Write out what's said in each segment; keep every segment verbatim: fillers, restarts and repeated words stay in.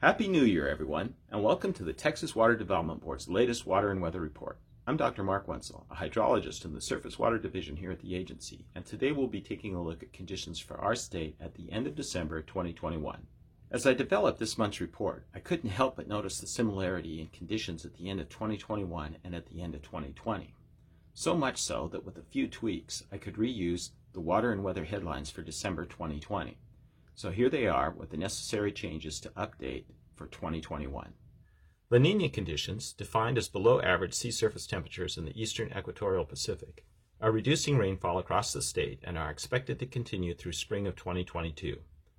Happy New Year, everyone, and welcome to the Texas Water Development Board's latest Water and Weather Report. I'm Doctor Mark Wenzel, a hydrologist in the Surface Water Division here at the agency, and today we'll be taking a look at conditions for our state at the end of December twenty twenty-one. As I developed this month's report, I couldn't help but notice the similarity in conditions at the end of twenty twenty-one and at the end of twenty twenty. So much so that with a few tweaks, I could reuse the Water and Weather headlines for December twenty twenty. So here they are with the necessary changes to update for twenty twenty-one. La Niña conditions, defined as below average sea surface temperatures in the eastern equatorial Pacific, are reducing rainfall across the state and are expected to continue through spring of twenty twenty-two.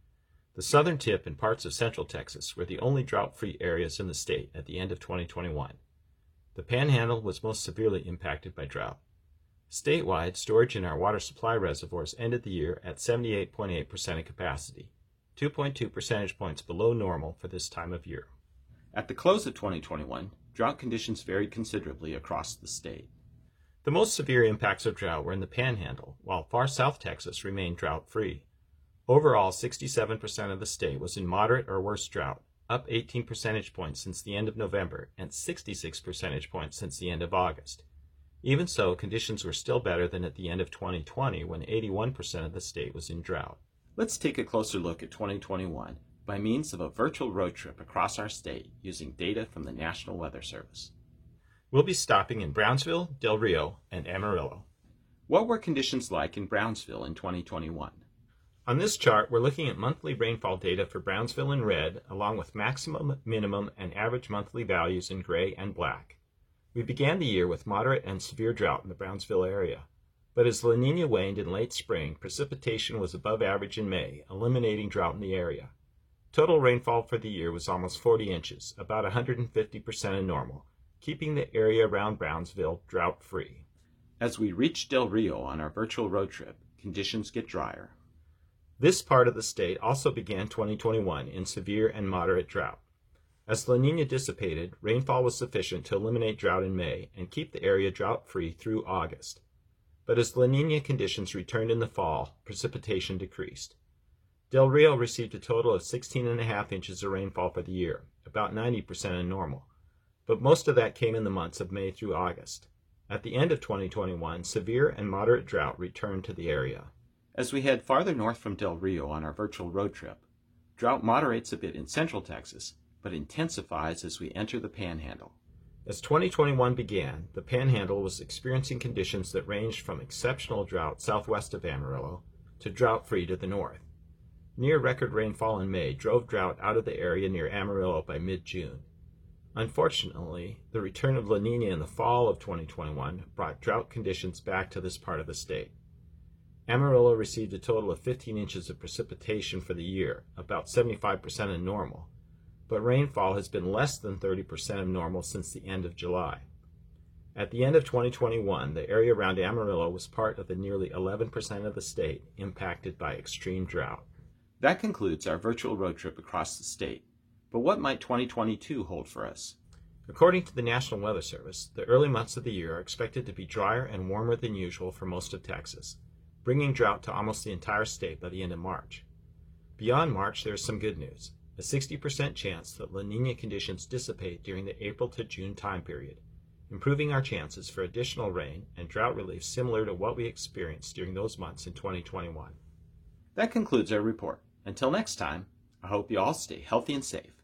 The southern tip and parts of central Texas were the only drought-free areas in the state at the end of twenty twenty-one. The Panhandle was most severely impacted by drought. Statewide, storage in our water supply reservoirs ended the year at seventy-eight point eight percent of capacity, two point two percentage points below normal for this time of year. At the close of twenty twenty-one, drought conditions varied considerably across the state. The most severe impacts of drought were in the Panhandle, while far south Texas remained drought-free. Overall, sixty-seven percent of the state was in moderate or worse drought, up eighteen percentage points since the end of November and sixty-six percentage points since the end of August. Even so, conditions were still better than at the end of twenty twenty, when eighty-one percent of the state was in drought. Let's take a closer look at twenty twenty-one by means of a virtual road trip across our state using data from the National Weather Service. We'll be stopping in Brownsville, Del Rio, and Amarillo. What were conditions like in Brownsville in twenty twenty-one? On this chart, we're looking at monthly rainfall data for Brownsville in red, along with maximum, minimum, and average monthly values in gray and black. We began the year with moderate and severe drought in the Brownsville area. But as La Niña waned in late spring, precipitation was above average in May, eliminating drought in the area. Total rainfall for the year was almost forty inches, about one hundred fifty percent of normal, keeping the area around Brownsville drought-free. As we reach Del Rio on our virtual road trip, conditions get drier. This part of the state also began twenty twenty-one in severe and moderate drought. As La Niña dissipated, rainfall was sufficient to eliminate drought in May and keep the area drought-free through August. But as La Niña conditions returned in the fall, precipitation decreased. Del Rio received a total of sixteen and a half inches of rainfall for the year, about ninety percent of normal, but most of that came in the months of May through August. At the end of twenty twenty-one, severe and moderate drought returned to the area. As we head farther north from Del Rio on our virtual road trip, drought moderates a bit in central Texas, but intensifies as we enter the Panhandle. As twenty twenty-one began, the Panhandle was experiencing conditions that ranged from exceptional drought southwest of Amarillo to drought-free to the north. Near-record rainfall in May drove drought out of the area near Amarillo by mid-June. Unfortunately, the return of La Niña in the fall of twenty twenty-one brought drought conditions back to this part of the state. Amarillo received a total of fifteen inches of precipitation for the year, about seventy-five percent of normal, but rainfall has been less than thirty percent of normal since the end of July. At the end of twenty twenty-one, the area around Amarillo was part of the nearly eleven percent of the state impacted by extreme drought. That concludes our virtual road trip across the state. But what might twenty twenty-two hold for us? According to the National Weather Service, the early months of the year are expected to be drier and warmer than usual for most of Texas, bringing drought to almost the entire state by the end of March. Beyond March, there is some good news. A sixty percent chance that La Niña conditions dissipate during the April to June time period, improving our chances for additional rain and drought relief similar to what we experienced during those months in twenty twenty-one. That concludes our report. Until next time, I hope you all stay healthy and safe.